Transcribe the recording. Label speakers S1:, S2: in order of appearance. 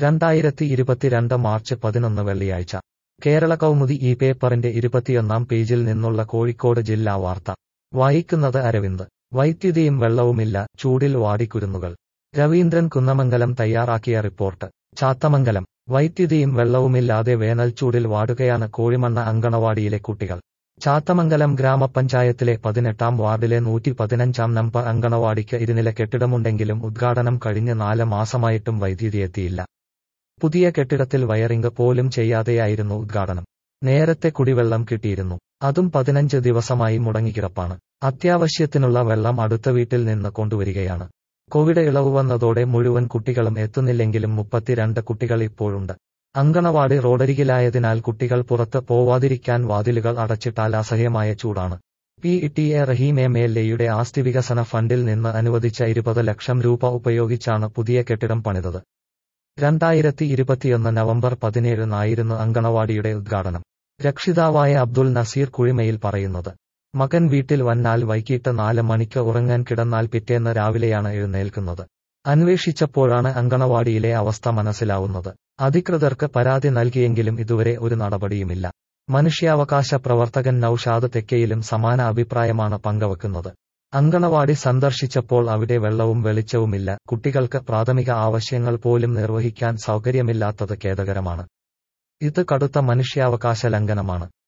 S1: 2022 March 11 വെള്ളിയാഴ്ച കേരള കൗമുദി ഈ പേപ്പറിന്റെ 21 പേജിൽ നിന്നുള്ള കോഴിക്കോട് ജില്ലാ വാർത്ത വായിക്കുന്നത് അരവിന്ദ്. വൈദ്യുതിയും വെള്ളവുമില്ല, ചൂടിൽ വാടിക്കുരുന്നുകൾ. രവീന്ദ്രൻ കുന്നമംഗലം തയ്യാറാക്കിയ റിപ്പോർട്ട്. ചാത്തമംഗലം. വൈദ്യുതിയും വെള്ളവുമില്ലാതെ വേനൽച്ചൂടിൽ വാടുകയാണ് കോഴിമണ്ണ അങ്കണവാടിയിലെ കുട്ടികൾ. ചാത്തമംഗലം ഗ്രാമപഞ്ചായത്തിലെ 18-ാം വാർഡിലെ 115-ാം നമ്പർ അങ്കണവാടിക്ക് ഇരുനില കെട്ടിടമുണ്ടെങ്കിലും ഉദ്ഘാടനം കഴിഞ്ഞ് 4 മാസമായിട്ടും വൈദ്യുതി എത്തിയില്ല. പുതിയ കെട്ടിടത്തിൽ വയറിംഗ് പോലും ചെയ്യാതെയായിരുന്നു ഉദ്ഘാടനം. നേരത്തെ കുടിവെള്ളം കിട്ടിയിരുന്നു, അതും 15 ദിവസമായി മുടങ്ങിക്കിടപ്പാണ്. അത്യാവശ്യത്തിനുള്ള വെള്ളം അടുത്ത വീട്ടിൽ നിന്ന് കൊണ്ടുവരികയാണ്. കോവിഡ് ഇളവ് വന്നതോടെ മുഴുവൻ കുട്ടികളും എത്തുന്നില്ലെങ്കിലും 32 കുട്ടികൾ ഇപ്പോഴുണ്ട്. അങ്കണവാടി റോഡരികിലായതിനാൽ കുട്ടികൾ പുറത്ത് പോവാതിരിക്കാൻ വാതിലുകൾ അടച്ചിട്ടാൽ അസഹ്യമായ ചൂടാണ്. PTA റഹീം MLA-യുടെ ആസ്തി വികസന ഫണ്ടിൽ നിന്ന് അനുവദിച്ച 20 ലക്ഷം രൂപ ഉപയോഗിച്ചാണ് പുതിയ കെട്ടിടം പണിതത്. 2021 നവംബർ 17-നായിരുന്നു അങ്കണവാടിയുടെ ഉദ്ഘാടനം. രക്ഷിതാവായ അബ്ദുൽ നസീർ കുഴിമയിൽ പറയുന്നത്, മകൻ വീട്ടിൽ വന്നാൽ വൈകിട്ട് 4 മണിക്ക് ഉറങ്ങാൻ കിടന്നാൽ പിറ്റേന്ന് രാവിലെയാണ് എഴുന്നേൽക്കുന്നത്. അന്വേഷിച്ചപ്പോഴാണ് അങ്കണവാടിയിലെ അവസ്ഥ മനസ്സിലാവുന്നത്. അധികൃതർക്ക് പരാതി നൽകിയെങ്കിലും ഇതുവരെ ഒരു നടപടിയുമില്ല. മനുഷ്യാവകാശ പ്രവർത്തകൻ നൌഷാദ് തെക്കയിലും സമാന അഭിപ്രായമാണ് പങ്കുവെക്കുന്നത്. അങ്കണവാടി സന്ദർശിച്ചപ്പോൾ അവിടെ വെള്ളവും വെളിച്ചവുമില്ല, കുട്ടികൾക്ക് പ്രാഥമിക ആവശ്യങ്ങൾ പോലും നിർവഹിക്കാൻ സൗകര്യമില്ലാത്തത് ഖേദകരമാണ്. ഇത് കടുത്ത മനുഷ്യാവകാശ ലംഘനമാണ്.